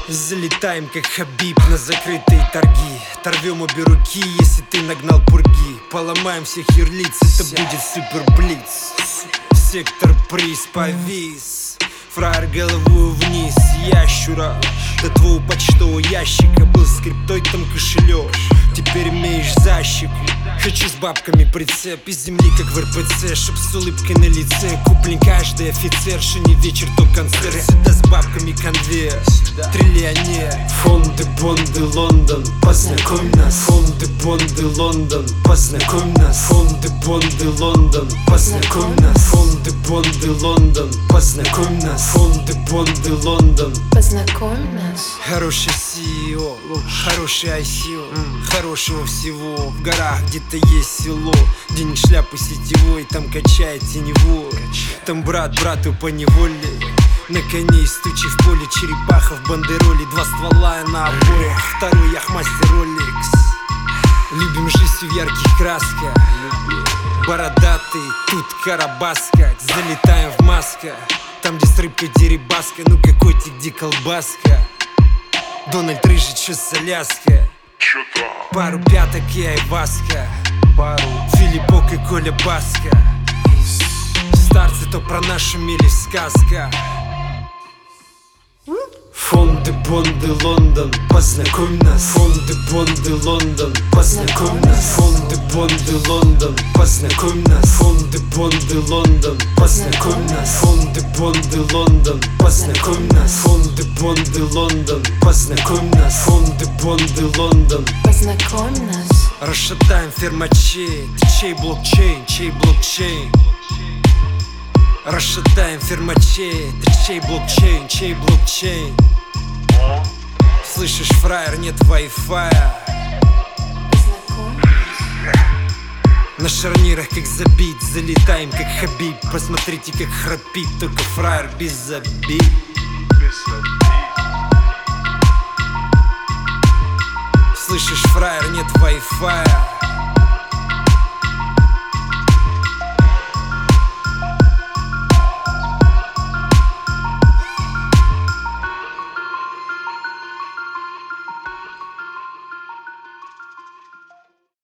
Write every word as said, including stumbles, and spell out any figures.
Залетаем как Хабиб на закрытые торги. Торвем обе руки, если ты нагнал пурги. Поломаем всех юрлиц, это будет супер блиц. Сектор приз повис. Фраер головою вниз, ящура. До твоего почтового ящика был скриптой там кошелек. Теперь имеешь защику. Хочу с бабками прицеп из земли, как в эр пэ цэ, чтоб с улыбкой на лице куплен каждый офицер. Что не вечер, то концерт. Сюда с бабками конвейер, триллионер. Фонды, бонды, Лондон, познакомь нас. Фонды, бонды, Лондон, познакомь нас. Фонды, бонды, Лондон, познакомь нас. Фонды, бонды, Лондон, познакомь нас. Фонды, бонды, Лондон, познакомь нас. Хороший си и о, хороший ай си о, хорошего всего. В горах где-то есть село, где не шляпы сетевой, там качает теневой. Там брат брату по неволе, на коне из тучи в поле, черепаха в бандероле. Два ствола на обоях, второй яхмастер Ролекс. Любим жизнь в ярких красках, бородатый, тут карабаска. Залетаем в масках, там где с рыбкой дерибаска. Ну какой ты, где колбаска? Дональд Рыжий, чё с Аляска? Пару пяток и айваска, пару Филиппок и Коля Баска. Старцы то про нашу мили сказка. Фонды, бонды, Лондон, познакомь нас. Фонды, бонды, Лондон, познакомь нас. Фонды, бонды, Лондон, познакомь нас. Фонды, бонды, Лондон, познакомь нас. Фонды, бонды, Лондон, познакомь нас. Фонды, бонды, Лондон, познакомь нас. Фонды, бонды, Лондон, познакомь нас. Расшатаем фермачей, ты чей блокчейн, чей блокчейн. Расшатаем фермачей, ты чей блокчейн, чей блокчейн. Слышишь, фраер, нет вай-фая. На шарнирах как забит, залетаем как Хабиб. Посмотрите, как храпит, только фраер без обид. Слышишь, фраер, нет вай-фая.